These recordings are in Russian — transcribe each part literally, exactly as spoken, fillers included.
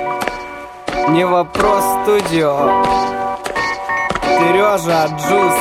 Не вопрос, студио. Сережа, Джуз.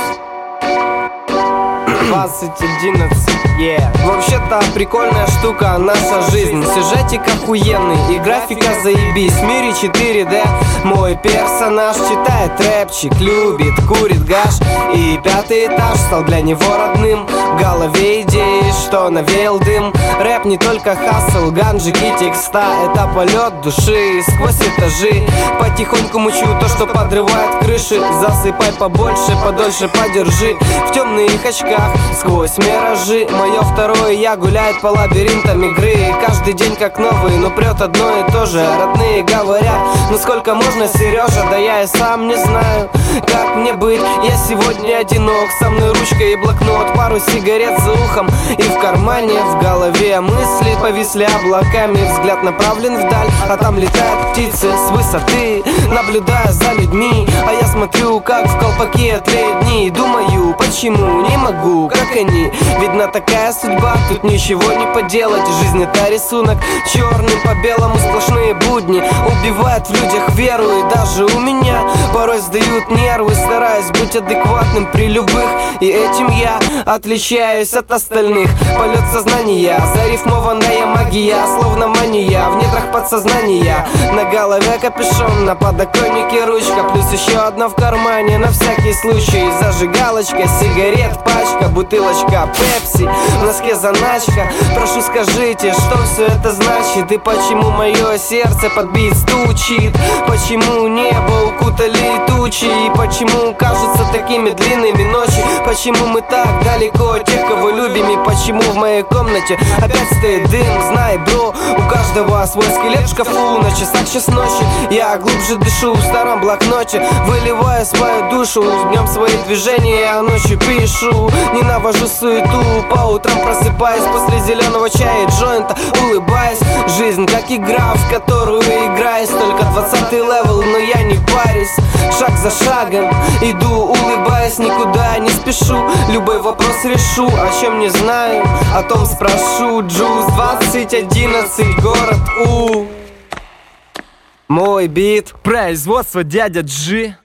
двадцать одиннадцать, yeah. Вообще-то прикольная штука наша жизнь. Сюжетик охуенный и графика заебись. В мире четыре дэ мой персонаж читает рэпчик, любит, курит гаш. И пятый этаж стал для него родным. В голове идеи, что навеял дым. Рэп не только хасл, ганжики, текста. Это полет души сквозь этажи. Потихоньку мучу то, что подрывает крыши. Засыпай побольше, подольше подержи. В темных очках сквозь миражи. Мое второе я гуляет по лабиринтам игры. И каждый день как новый, но прет одно и то же. Родные говорят, ну сколько можно, Сережа? Да я и сам не знаю, как мне быть. Я сегодня одинок, со мной ручка и блокнот, пару сигарет за ухом и в кармане. В голове мысли повисли облаками. Взгляд направлен вдаль, а там летают птицы с высоты, наблюдая за людьми. А я смотрю, как в колпаке тлеют дни. И думаю, почему не могу, как они. Видно, такая судьба, тут ничего не поделать. Жизнь это рисунок, черным по белому сплошные будни. Убивает в людях веру, и даже у меня порой сдают нервы. Стараюсь быть адекватным при любых, и этим я отличаюсь от остальных. Полет сознания, зарифмованная магия, словно мания в недрах подсознания. На голове капюшон, на подоконнике ручка, плюс еще одна в кармане на всякий случай. Зажигалочка, сигарет, пачка, бутылочка пепси, в носке заначка. Прошу, скажите, что все это значит? И почему мое сердце под бит стучит? Почему небо укутали тучи? И почему кажутся такими длинными ночи? Почему мы так далеко от тех, кого любим? И почему в моей комнате опять стоит дым? Знай, бро, у каждого свой скелет в шкафу. На часах час ночи я глубже дышу в старом блокноте, выливая свою душу. Днем свои движения, а ночью пишу. Ненавижу суету, по утрам просыпаясь после зеленого чая и джойнта, улыбаясь. Жизнь как игра, в которую играюсь. Только двадцатый левел, но я не парюсь. Шаг за шагом иду, улыбаясь, никуда не спешу. Любой вопрос решу, о чем не знаю, о том спрошу. Джуз двадцать одиннадцать, город У. Мой бит, производство дядя Джи.